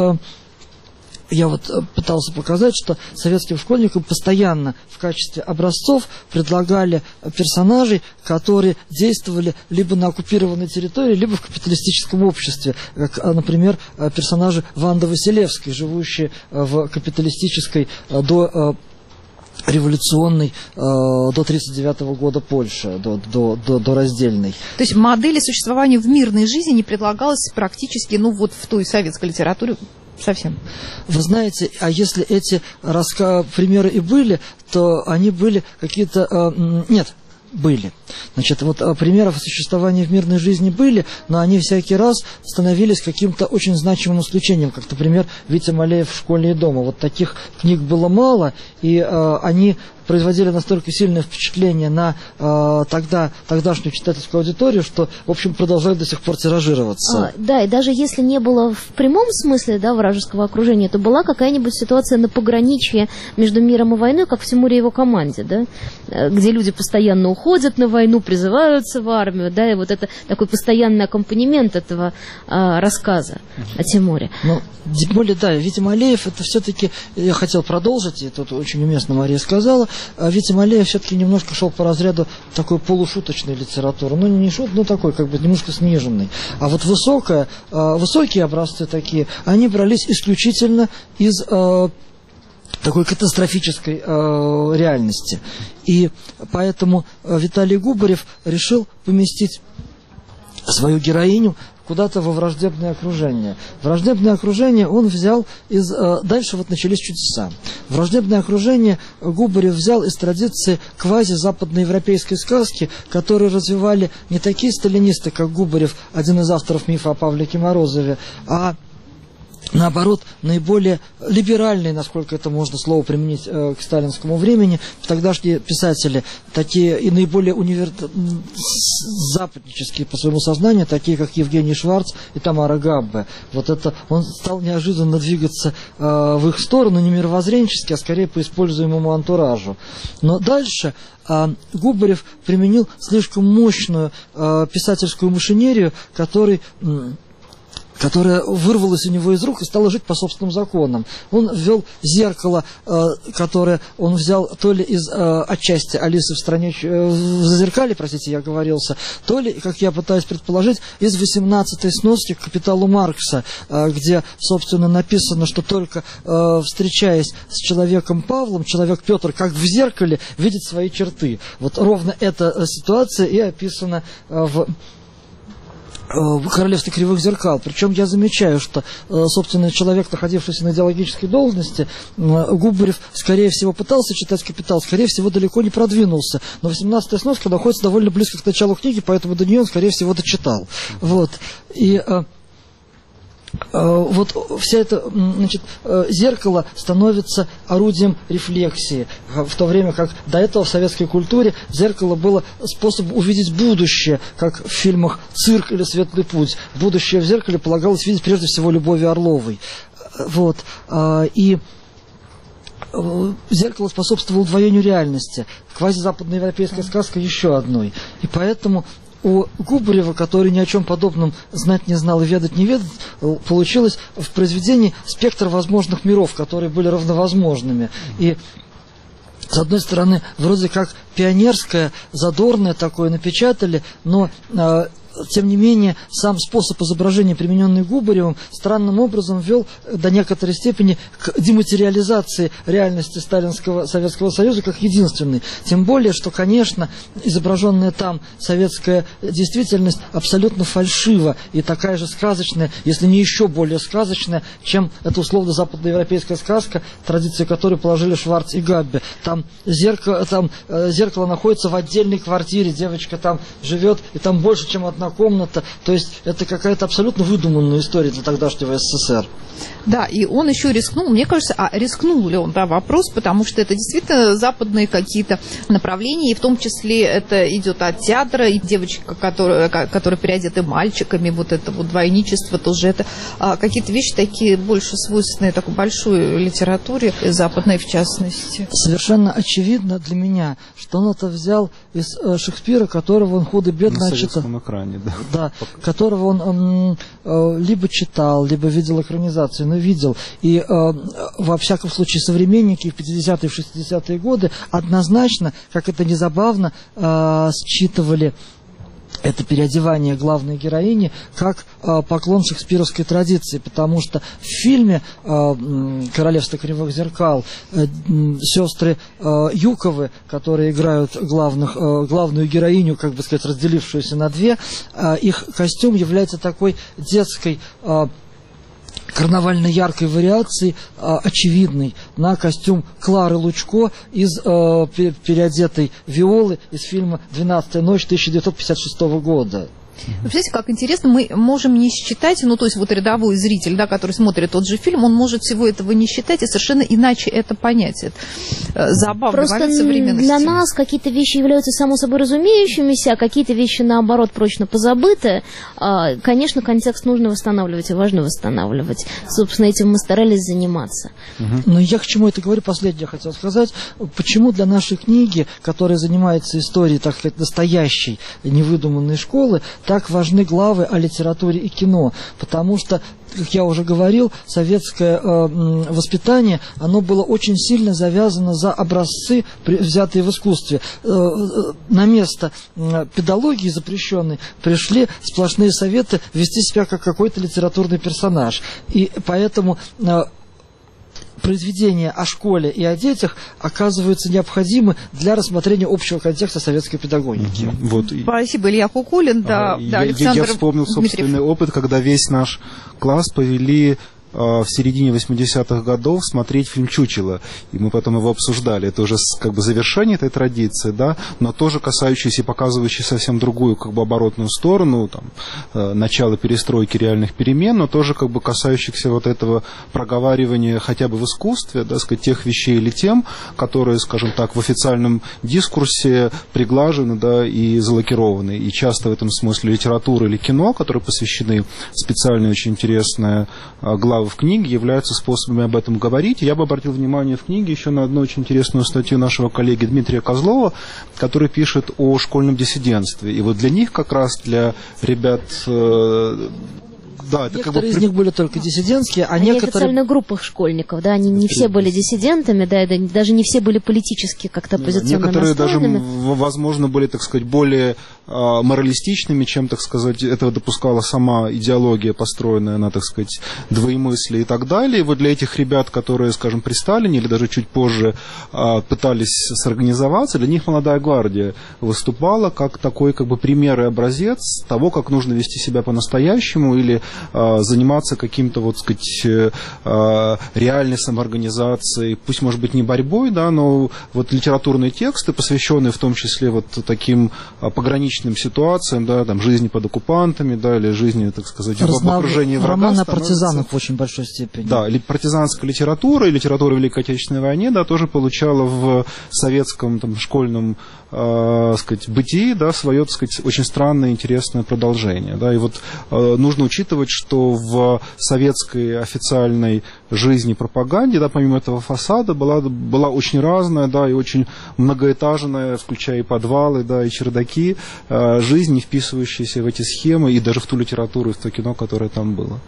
я вот пытался показать, что советским школьникам постоянно в качестве образцов предлагали персонажей, которые действовали либо на оккупированной территории, либо в капиталистическом обществе. Как, например, персонажи Ванды Василевской, живущие в капиталистической до революционной до 1939 года Польши, до раздельной. То есть модели существования в мирной жизни не предлагалось практически, ну вот в той советской литературе совсем. Вы знаете, а если эти примеры и были, то они были какие-то... Нет, были. Значит, вот примеров существования в мирной жизни были, но они всякий раз становились каким-то очень значимым исключением, как, например, Витя Малеев в «Школе и дома». Вот таких книг было мало, и они производили настолько сильное впечатление на тогдашнюю читательскую аудиторию, что, в общем, продолжают до сих пор тиражироваться. Да, и даже если не было в прямом смысле, да, вражеского окружения, то была какая-нибудь ситуация на пограничье между миром и войной, как в «Тимуре и его команде», да, где люди постоянно уходят на войну, призываются в армию, да, и вот это такой постоянный аккомпанемент этого рассказа о Тимуре. Ну, тем более, да, Витя Малеев, это все-таки, я хотел продолжить, и тут очень уместно Мария сказала, Витя Малеев все-таки немножко шел по разряду такой полушуточной литературы. Ну, не шут, но такой, как бы, немножко сниженный. А вот высокие образцы такие, они брались исключительно из такой катастрофической реальности. И поэтому Виталий Губарев решил поместить свою героиню куда-то во враждебное окружение. Враждебное окружение он взял из... Дальше вот начались чудеса. Враждебное окружение Губарев взял из традиции квази-западноевропейской сказки, которые развивали не такие сталинисты, как Губарев, один из авторов мифа о Павлике Морозове, а наоборот, наиболее либеральные, насколько это можно слово применить к сталинскому времени, тогдашние писатели, такие и наиболее западнические по своему сознанию, такие как Евгений Шварц и Тамара Габбе. Вот это он стал неожиданно двигаться в их сторону, не мировоззренчески, а скорее по используемому антуражу. Но дальше Губарев применил слишком мощную писательскую машинерию, которая вырвалась у него из рук и стала жить по собственным законам. Он ввел зеркало, которое он взял то ли из отчасти Алисы в стране в Зазеркалье, простите, я оговорился, то ли, как я пытаюсь предположить, из 18-й сноски к «Капиталу» Маркса, где, собственно, написано, что только встречаясь с человеком Павлом, человек Петр, как в зеркале, видит свои черты. Вот ровно эта ситуация и описана в «Королевстве кривых зеркал». Причем я замечаю, что, собственно, человек, находившийся на идеологической должности, Губарев, скорее всего, пытался читать «Капитал», скорее всего, далеко не продвинулся. Но 18-я сноска находится довольно близко к началу книги, поэтому до нее он, скорее всего, дочитал. Вот. И вот вся эта, значит, зеркало становится орудием рефлексии, в то время как до этого в советской культуре зеркало было способом увидеть будущее, как в фильмах «Цирк» или «Светлый путь». Будущее в зеркале полагалось видеть прежде всего Любови Орловой. Вот. И зеркало способствовало удвоению реальности. Квазизападноевропейская сказка еще одной. И поэтому у Губарева, который ни о чем подобном знать не знал и ведать не ведал, получилось в произведении спектр возможных миров, которые были равновозможными. И, с одной стороны, вроде как пионерское, задорное такое напечатали, но тем не менее, сам способ изображения, примененный Губаревым, странным образом вел до некоторой степени к дематериализации реальности сталинского Советского Союза как единственной. Тем более, что, конечно, изображенная там советская действительность абсолютно фальшива и такая же сказочная, если не еще более сказочная, чем эта условно-западноевропейская сказка, традиции которой положили Шварц и Габбе. Там зеркало находится в отдельной квартире, девочка там живет, и там больше, чем одна комната, то есть это какая-то абсолютно выдуманная история для тогдашнего СССР. Да, и он еще рискнул, мне кажется, рискнул ли он, да, вопрос, потому что это действительно западные какие-то направления, и в том числе это идет от театра, и девочка, которая переодета мальчиками, вот это вот двойничество тоже, это какие-то вещи такие больше свойственные такой большой литературе, западной в частности. Совершенно очевидно для меня, что он это взял из Шекспира, которого он худо-бедно читал. На экране, да. Да, которого он либо читал, либо видел экранизацию, но видел. И, во всяком случае, современники в 50-е и 60-е годы однозначно, как это ни забавно, считывали это переодевание главной героини как поклон шекспировской традиции, потому что в фильме «Королевство кривых зеркал» сестры Юковы, которые играют главную героиню, как бы сказать, разделившуюся на две, их костюм является такой детской карнавально яркой вариации, очевидной, на костюм Клары Лучко из переодетой Виолы из фильма «12-я ночь» 1956 года. Вы представляете, как интересно, мы можем не считать, ну, то есть вот рядовой зритель, да, который смотрит тот же фильм, он может всего этого не считать и совершенно иначе это понять. Это забавный просто момент современности. Для нас какие-то вещи являются само собой разумеющимися, а какие-то вещи, наоборот, прочно позабыты. Конечно, контекст нужно восстанавливать и важно восстанавливать. Собственно, этим мы старались заниматься. Но я к чему это говорю, последнее хотел сказать. Почему для нашей книги, которая занимается историей, так сказать, настоящей, невыдуманной школы, так важны главы о литературе и кино, потому что, как я уже говорил, советское воспитание, оно было очень сильно завязано за образцы, взятые в искусстве. На место педагогии запрещенной пришли сплошные советы вести себя как какой-то литературный персонаж. И поэтому произведения о школе и о детях оказываются необходимы для рассмотрения общего контекста советской педагогики. Вот. Спасибо, Илья Кукулин. Да, Александр я вспомнил собственный опыт, когда весь наш класс повели в середине 80-х годов смотреть фильм «Чучело», и мы потом его обсуждали. Это уже как бы завершение этой традиции, да, но тоже касающийся и показывающий совсем другую как бы оборотную сторону, там, начало перестройки реальных перемен, но тоже как бы касающихся вот этого проговаривания хотя бы в искусстве, да, сказать, тех вещей или тем, которые, скажем так, в официальном дискурсе приглажены, да, и залакированы. И часто в этом смысле литература или кино, которые посвящены специальные очень интересные главы в книге, являются способами об этом говорить. И я бы обратил внимание в книге еще на одну очень интересную статью нашего коллеги Дмитрия Козлова, который пишет о школьном диссидентстве. И вот для них, как раз для ребят... Да, это некоторые из них были только диссидентские, а некоторые... некоторые... в официальных группах школьников, да, они не все были диссидентами, да, даже не все были политически как-то оппозиционно некоторые настроенными. Даже, возможно, были, так сказать, более моралистичными, чем, так сказать, этого допускала сама идеология, построенная на, так сказать, двоемыслии и так далее. И вот для этих ребят, которые, скажем, при Сталине или даже чуть позже пытались сорганизоваться, для них «Молодая гвардия» выступала как такой как бы пример и образец того, как нужно вести себя по-настоящему или заниматься каким-то, вот, сказать, реальной самоорганизацией, пусть, может быть, не борьбой, да, но вот литературные тексты, посвященные в том числе вот таким пограничным ситуациям, да, там, жизни под оккупантами, да, или жизни, так сказать, в окружении врага. Роман о партизанах в очень большой степени. Да, партизанская литература и литература Великой Отечественной войны, да, тоже получала в советском, там, школьном, сказать, бытии, да, свое, так сказать, очень странное, интересное продолжение, да, и вот нужно учитывать, что в советской официальной жизни пропаганде, да, помимо этого фасада, была очень разная, да, и очень многоэтажная, включая и подвалы, да, и чердаки, жизнь, не вписывающаяся в эти схемы и даже в ту литературу и в то кино, которое там было.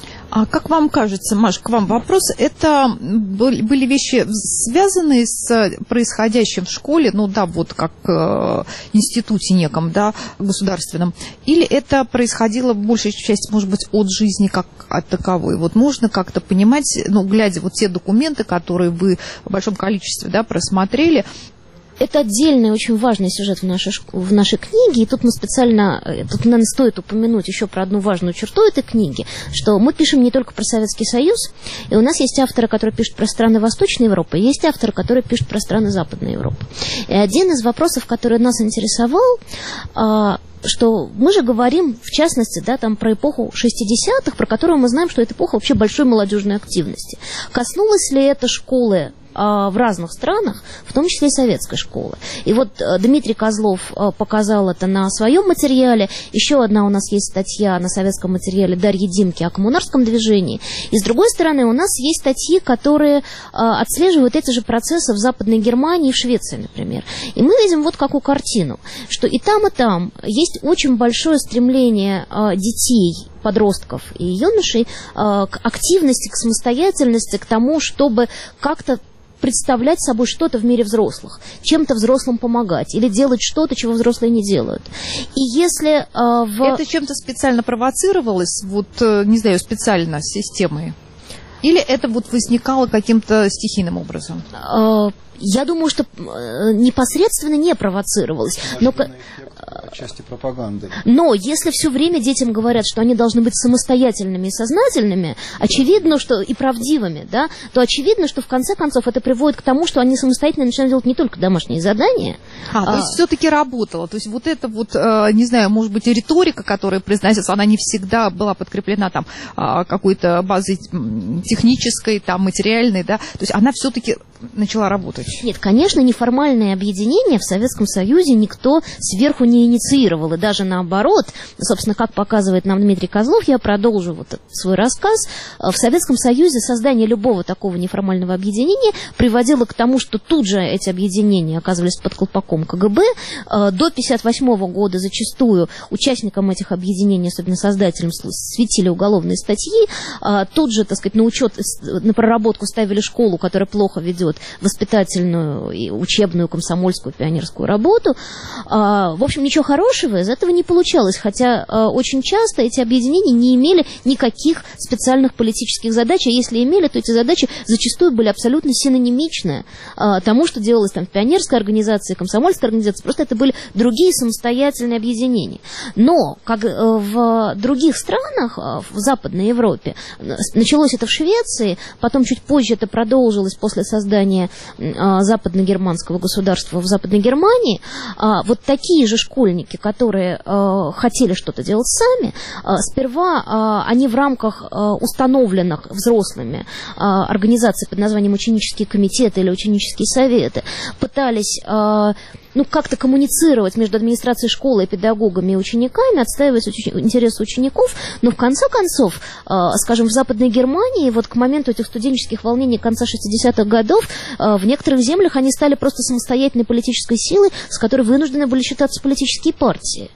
А как вам кажется, Маш, к вам вопрос, это были вещи, связанные с происходящим в школе, ну да, вот как институте неком, да, государственном, или это происходило в большей части, может быть, от жизни как от таковой? Вот можно как-то понимать, ну, глядя вот те документы, которые вы в большом количестве, да, просмотрели. Это отдельный, очень важный сюжет в нашей книге, и тут мы специально, тут, наверное, стоит упомянуть еще про одну важную черту этой книги, что мы пишем не только про Советский Союз, и у нас есть авторы, которые пишут про страны Восточной Европы, и есть авторы, которые пишут про страны Западной Европы. И один из вопросов, который нас интересовал, что мы же говорим, в частности, да, там, про эпоху 60-х, про которую мы знаем, что это эпоха вообще большой молодежной активности. Коснулась ли это школы в разных странах, в том числе и советской школы. И вот Дмитрий Козлов показал это на своем материале. Еще одна у нас есть статья на советском материале Дарьи Димки о коммунарском движении. И с другой стороны, у нас есть статьи, которые отслеживают эти же процессы в Западной Германии и в Швеции, например. И мы видим вот какую картину, что и там есть очень большое стремление детей, подростков и юношей к активности, к самостоятельности, к тому, чтобы как-то представлять собой что-то в мире взрослых, чем-то взрослым помогать или делать что-то, чего взрослые не делают. И если это чем-то специально провоцировалось, вот, не знаю, специально системой? Или это вот возникало каким-то стихийным образом? Я думаю, что непосредственно не провоцировалось. Но части пропаганды. Но если все время детям говорят, что они должны быть самостоятельными и сознательными, очевидно, что и правдивыми, да, то очевидно, что в конце концов это приводит к тому, что они самостоятельно начинают делать не только домашние задания. То есть все-таки работало. То есть вот это вот, не знаю, может быть, риторика, которая произносится, она не всегда была подкреплена там какой-то базой технической, там, материальной, да, то есть она все-таки начала работать. Нет, конечно, неформальное объединение в Советском Союзе никто сверху не инициировал, и даже наоборот, собственно, как показывает нам Дмитрий Козлов, я продолжу вот свой рассказ, в Советском Союзе создание любого такого неформального объединения приводило к тому, что тут же эти объединения оказывались под колпаком КГБ. До 1958 года зачастую участникам этих объединений, особенно создателям, светили уголовные статьи, тут же, так сказать, на учет, на проработку ставили школу, которая плохо ведет воспитательную, учебную, комсомольскую, пионерскую работу. В общем, ничего хорошего из этого не получалось, хотя очень часто эти объединения не имели никаких специальных политических задач, а если имели, то эти задачи зачастую были абсолютно синонимичны тому, что делалось там в пионерской организации, комсомольской организации, просто это были другие самостоятельные объединения. Но, как в других странах, в Западной Европе, началось это в Швеции, потом чуть позже это продолжилось после создания западно-германского государства в Западной Германии, вот такие же школьники, которые хотели что-то делать сами, сперва они в рамках установленных взрослыми организаций под названием ученические комитеты или ученические советы пытались как-то коммуницировать между администрацией школы и педагогами и учениками, отстаивать интересы учеников, но в конце концов, скажем, в Западной Германии, вот к моменту этих студенческих волнений конца 60-х годов, в некоторых землях они стали просто самостоятельной политической силой, с которой вынуждены были считаться политические партии.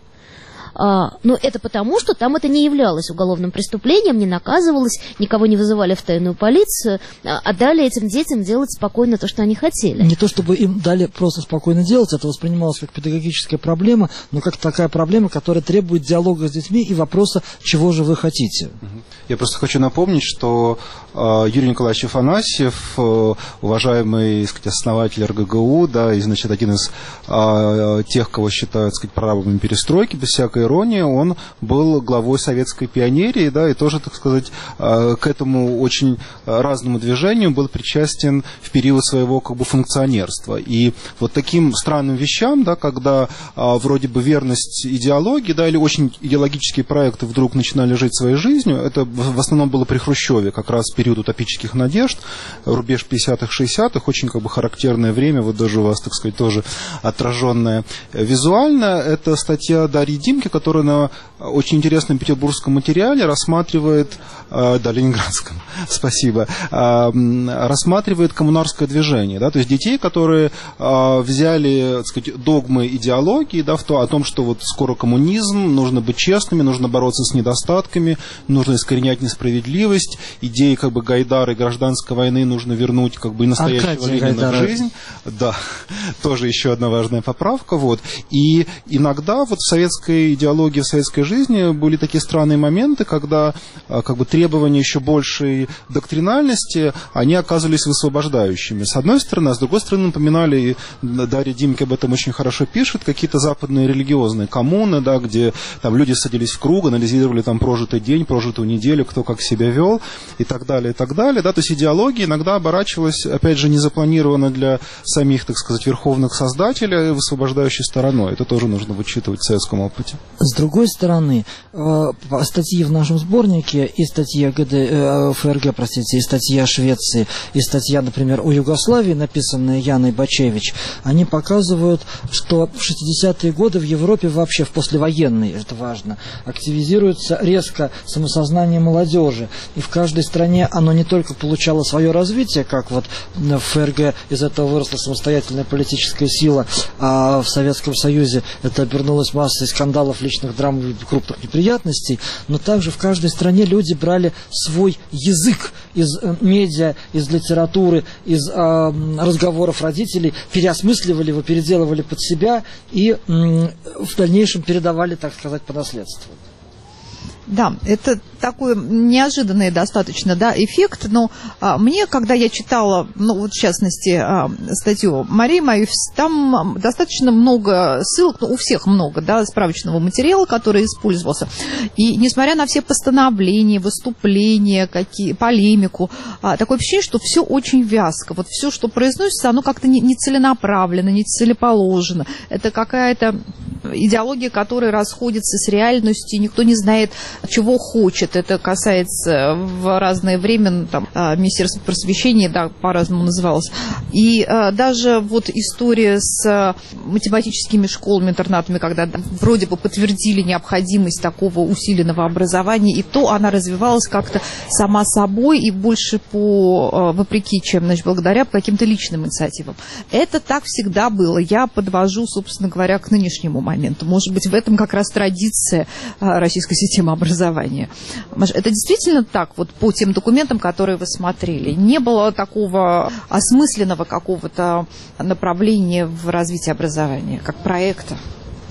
Но это потому, что там это не являлось уголовным преступлением, не наказывалось, никого не вызывали в тайную полицию, а дали этим детям делать спокойно то, что они хотели. Не то, чтобы им дали просто спокойно делать, это воспринималось как педагогическая проблема, но как такая проблема, которая требует диалога с детьми и вопроса, чего же вы хотите. Я просто хочу напомнить, что Юрий Николаевич Афанасьев, уважаемый, так сказать, основатель РГГУ, да, и, значит, один из тех, кого считают, так сказать, прорабами перестройки, без всякой иронии, он был главой советской пионерии, да, и тоже, так сказать, к этому очень разному движению был причастен в период своего, как бы, функционерства. И вот таким странным вещам, да, когда вроде бы верность идеологии, да, или очень идеологические проекты вдруг начинали жить своей жизнью, это в основном было при Хрущеве, как раз период утопических надежд, рубеж 50-х, 60-х, очень, как бы, характерное время, вот даже у вас, так сказать, тоже отраженное визуально. Это статья Дарьи Димки, которая на очень интересном петербургском материале рассматривает, да, ленинградском, спасибо, рассматривает коммунарское движение, да, то есть детей, которые взяли, так сказать, догмы идеологии, да, о том, что вот скоро коммунизм, нужно быть честными, нужно бороться с недостатками, нужно искоренять несправедливость, идеи, как бы, Гайдара и гражданской войны нужно вернуть, как бы, и настоящего Ленина в жизнь. Да, тоже еще одна важная поправка, вот. И иногда вот в советской идеологии, в советской жизни были такие странные моменты, когда, как бы, требования еще большей доктринальности, они оказывались высвобождающими, с одной стороны, а с другой стороны напоминали, и Дарья Димки об этом очень хорошо пишет, какие-то западные религиозные коммуны, да, где там люди садились в круг, анализировали там прожитый день, прожитую неделю, кто как себя вел, и так далее, да, то есть идеология иногда оборачивалась, опять же, незапланированно для самих, так сказать, верховных создателей, высвобождающей стороной, это тоже нужно вычитывать в советском опыте. С другой стороны, статьи в нашем сборнике, и статья ФРГ, простите, и статья Швеции, и статья, например, о Югославии, написанная Яной Бачевич, они показывают, что в 60-е годы в Европе вообще, в послевоенной, это важно, активизируется резко самосознание молодежи, и в каждой стране оно не только получало свое развитие, как вот в ФРГ из этого выросла самостоятельная политическая сила, а в Советском Союзе это обернулось массой скандалов, личных драм и крупных неприятностей, но также в каждой стране люди брали свой язык из медиа, из литературы, из разговоров родителей, переосмысливали его, переделывали под себя и в дальнейшем передавали, так сказать, по наследству. Да, это такой неожиданный достаточно, да, эффект, но мне, когда я читала, ну, вот в частности, статью Марии Маевс, там достаточно много ссылок, ну, у всех много, да, справочного материала, который использовался, и несмотря на все постановления, выступления, полемику, такое ощущение, что все очень вязко, вот все, что произносится, оно как-то не целенаправленно, не целеположено, это какая-то идеология, которая расходится с реальностью, никто не знает, чего хочет. Это касается в разное время, там, Министерство просвещения, да, по-разному называлось. И даже вот история с математическими школами, интернатами, когда вроде бы подтвердили необходимость такого усиленного образования, и то она развивалась как-то сама собой и больше вопреки, чем, значит, благодаря каким-то личным инициативам. Это так всегда было. Я подвожу, собственно говоря, к нынешнему моменту. Может быть, в этом как раз традиция российской системы образования. Это действительно так, вот по тем документам, которые вы смотрели? Не было такого осмысленного какого-то направления в развитии образования, как проекта?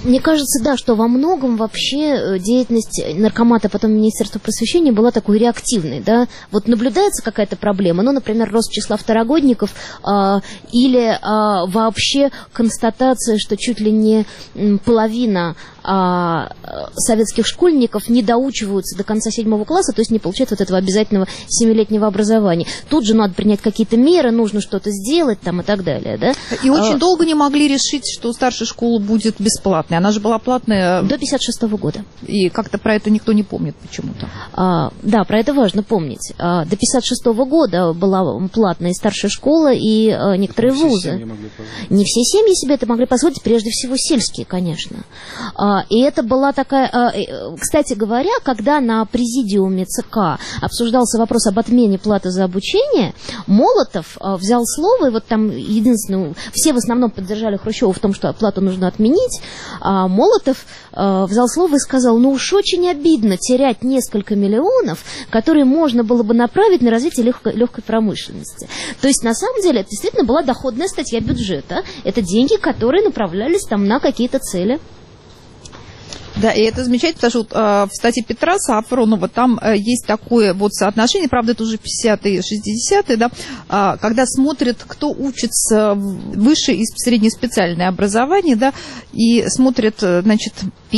Мне кажется, да, что во многом вообще деятельность наркомата, потом Министерства просвещения была такой реактивной, да. Вот наблюдается какая-то проблема, ну, например, рост числа второгодников или вообще констатация, что чуть ли не половина советских школьников не доучиваются до конца 7 класса, то есть не получают вот этого обязательного 7-летнего образования. Тут же надо принять какие-то меры, нужно что-то сделать там и так далее, да. И очень долго не могли решить, что старшая школа будет бесплатной. Она же была платная до 56-го года. И как-то про это никто не помнит почему-то. Да, про это важно помнить. До 56-го года была платная старшая школа и некоторые вузы. Не все семьи себе это могли позволить, прежде всего сельские, конечно. И это была такая... Кстати говоря, когда на президиуме ЦК обсуждался вопрос об отмене платы за обучение, Молотов взял слово, и вот там единственное... Все в основном поддержали Хрущева в том, что плату нужно отменить, а Молотов взял слово и сказал, ну уж очень обидно терять несколько миллионов, которые можно было бы направить на развитие легкой промышленности. То есть, на самом деле, это действительно была доходная статья бюджета. Это деньги, которые направлялись там на какие-то цели. Да, и это замечательно, потому что в статье Петра Сафронова там есть такое вот соотношение, правда, это уже 50-е, 60-е, да, когда смотрят, кто учится в высшее и среднеспециальное образование, да, и смотрят, значит,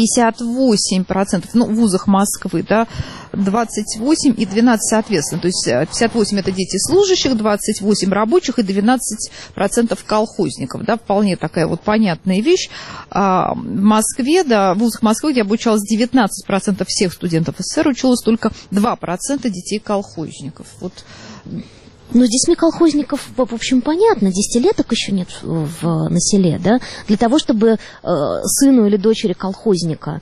58%, ну, в вузах Москвы, да, 28 и 12 соответственно, то есть 58 это дети служащих, 28 рабочих и 12% колхозников, да, вполне такая вот понятная вещь. В Москве, да, в вузах Москвы, где обучалось 19% всех студентов СССР, училось только 2% детей колхозников. Вот. Но с детьми колхозников, в общем, понятно, десятилеток еще нет на селе, да, для того, чтобы сыну или дочери колхозника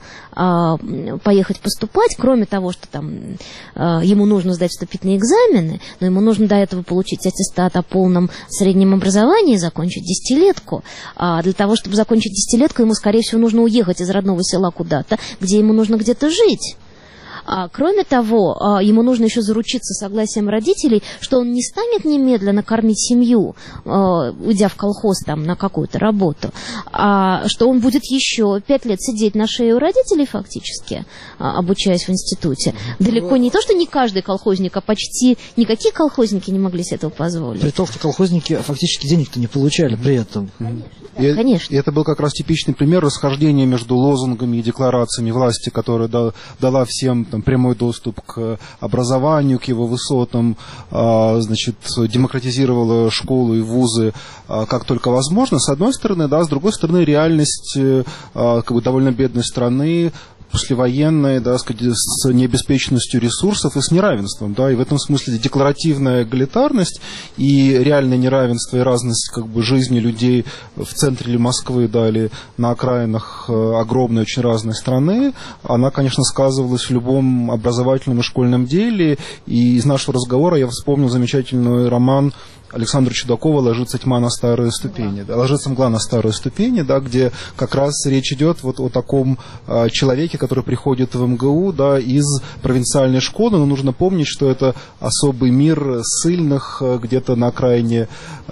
поехать поступать, кроме того, что там ему нужно сдать вступительные экзамены, но ему нужно до этого получить аттестат о полном среднем образовании, закончить десятилетку, а для того, чтобы закончить десятилетку, ему, скорее всего, нужно уехать из родного села куда-то, где ему нужно где-то жить. Кроме того, ему нужно еще заручиться согласием родителей, что он не станет немедленно кормить семью, уйдя в колхоз там, на какую-то работу, а что он будет еще 5 лет сидеть на шее у родителей фактически, обучаясь в институте. Далеко не то, что не каждый колхозник, а почти никакие колхозники не могли себе этого позволить. При том, что колхозники фактически денег-то не получали при этом. Конечно. И это был как раз типичный пример расхождения между лозунгами и декларациями власти, которая дала всем там, прямой доступ к образованию, к его высотам, значит, демократизировала школу и вузы как только возможно, с одной стороны, да, с другой стороны, реальность как бы довольно бедной страны, послевоенной, да, с необеспеченностью ресурсов и с неравенством, да, и в этом смысле декларативная эгалитарность и реальное неравенство и разность как бы жизни людей в центре или Москвы, да, или на окраинах огромной, очень разной страны, она, конечно, сказывалась в любом образовательном и школьном деле, и из нашего разговора я вспомнил замечательный роман Александра Чудакова «Ложится тьма на старые ступени», да, «Ложится мгла на старые ступени», да, где как раз речь идет вот о таком человеке, который приходит в МГУ, да, из провинциальной школы, но нужно помнить, что это особый мир ссыльных где-то на окраине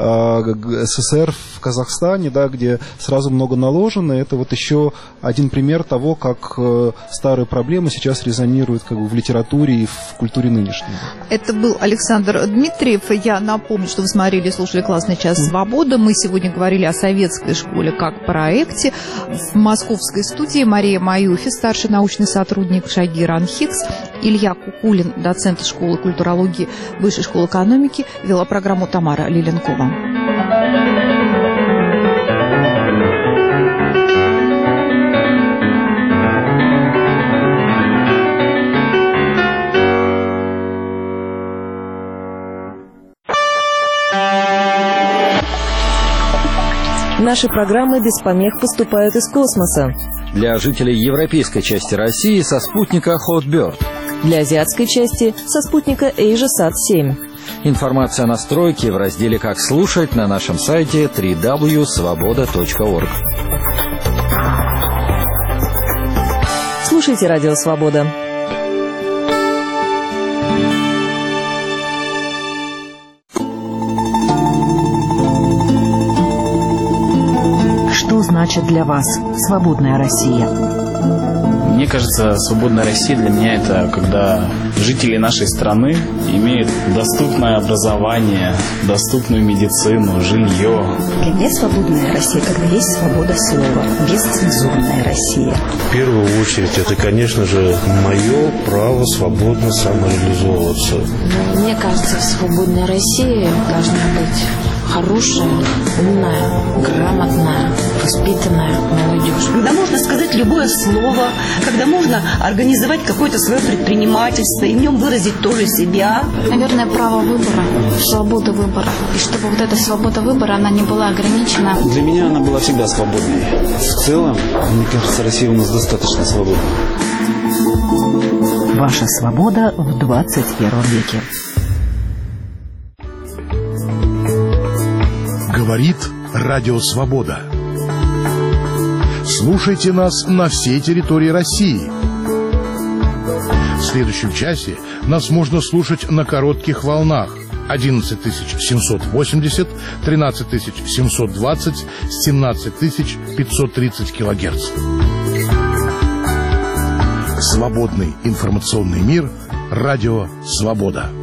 СССР в Казахстане, да, где сразу много наложено. Это вот еще один пример того, как старые проблемы сейчас резонируют как бы в литературе и в культуре нынешней. Это был Александр Дмитриев. Я напомню, что вы смотрели и слушали «Классный час свободы». Мы сегодня говорили о советской школе как проекте. В московской студии Мария Маюфи, старший научный сотрудник Шагир Анхикс, Илья Кукулин, доцент школы культурологии Высшей школы экономики, вела программу Тамара Лиленкова. Наши программы без помех поступают из космоса. Для жителей европейской части России со спутника Hotbird. Для азиатской части со спутника AsiaSat-7. Информация о настройке в разделе «Как слушать» на нашем сайте www.svoboda.org. Слушайте «Радио Свобода». Что значит значит для вас свободная Россия? Мне кажется, свободная Россия для меня это когда жители нашей страны имеют доступное образование, доступную медицину, жилье. Для меня свободная Россия, когда есть свобода слова, бесцензурная Россия. В первую очередь, это, конечно же, мое право свободно самореализовываться. Мне кажется, в свободной России должна быть хорошая, умная, грамотная, воспитанная молодежь. Когда можно сказать любое слово, когда можно организовать какое-то свое предпринимательство и в нем выразить тоже себя. Наверное, право выбора, свобода выбора. И чтобы вот эта свобода выбора, она не была ограничена. Для меня она была всегда свободной. В целом, мне кажется, Россия у нас достаточно свободна. Ваша свобода в 21 веке. Говорит Радио Свобода. Слушайте нас на всей территории России. В следующем часе нас можно слушать на коротких волнах 11780, 13720, 17530 килогерц. Свободный информационный мир. Радио Свобода.